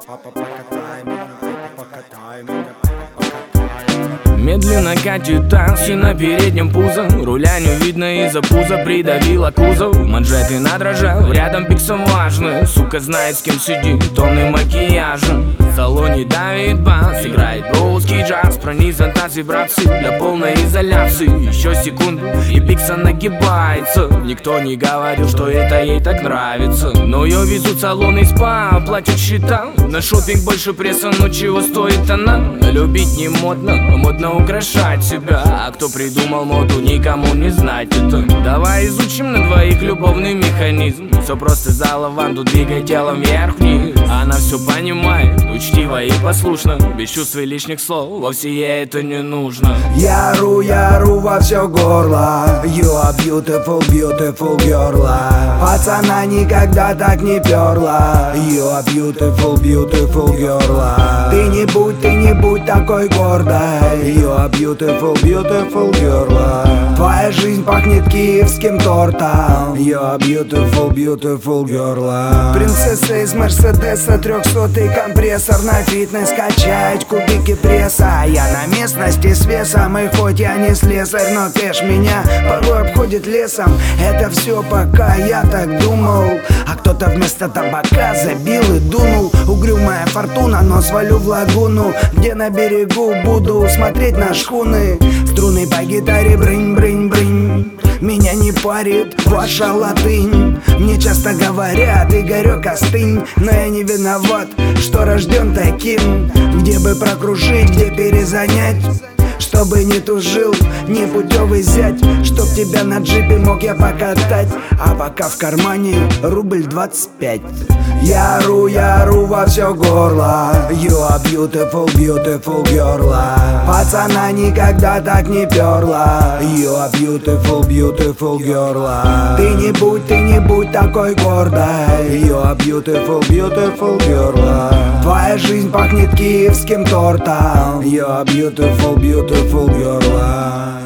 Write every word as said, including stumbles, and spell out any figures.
Медленно катит такси на переднем пузо. Руля не видно из-за пуза, придавила кузов. Манжеты надрожал, рядом пиксом важно. Сука знает, с кем сидит, тонны макияжа. В салоне давит бас, играет русский джаз. Пронизан от вибраций для полной изоляции. Еще секунду, и пикса нагибается. Никто не говорил, что это ей так нравится. Но ее везут в салон и спа, платят счета. На шопинг больше пресса, но чего стоит она? Любить не модно, модно украшать себя. А кто придумал моду, никому не знать это. Давай изучим на двоих любовный механизм. Все просто за лаванду, двигай телом вверх-вниз. Она все понимает, учтиво и послушно. Без чувств и лишних слов, вовсе ей это не нужно. Я ору, я ору во все горло. You are beautiful, beautiful girl. Пацана никогда так не перла. You are beautiful, beautiful girl. Ты не будь, ты не будь такой гордой. You are beautiful, beautiful girl. Твоя жизнь пахнет киевским тортом. You are beautiful, beautiful girl. Принцесса из Мерседеса, трехсотый компрессор. На фитнес качать кубики пресса. Я на местности с весом, и хоть я не слесарь, но кэш меня порой обходит лесом. Это все пока я так думал, а кто-то вместо табака забил и дунул. Угрюмая фортуна, но свалю в лагуну, где на берегу буду смотреть на шхуны. Струны по гитаре брынь-брынь-брынь. Меня не парит ваша латынь. Мне часто говорят: Игорек, остынь. Но я не виноват, что рожден таким. Где бы прокружить, где перезанять, чтобы не тужил непутевый зять. Чтоб тебя на джипе мог я покатать, а пока в кармане рубль двадцать пять. Я ору, я ору во все горло. You are beautiful, beautiful girl. Пацана никогда так не перла. You are beautiful, beautiful girl. Ты не будь, ты не будь такой гордой. You are beautiful, beautiful girl. Твоя жизнь пахнет киевским тортом. You are beautiful, beautiful girl.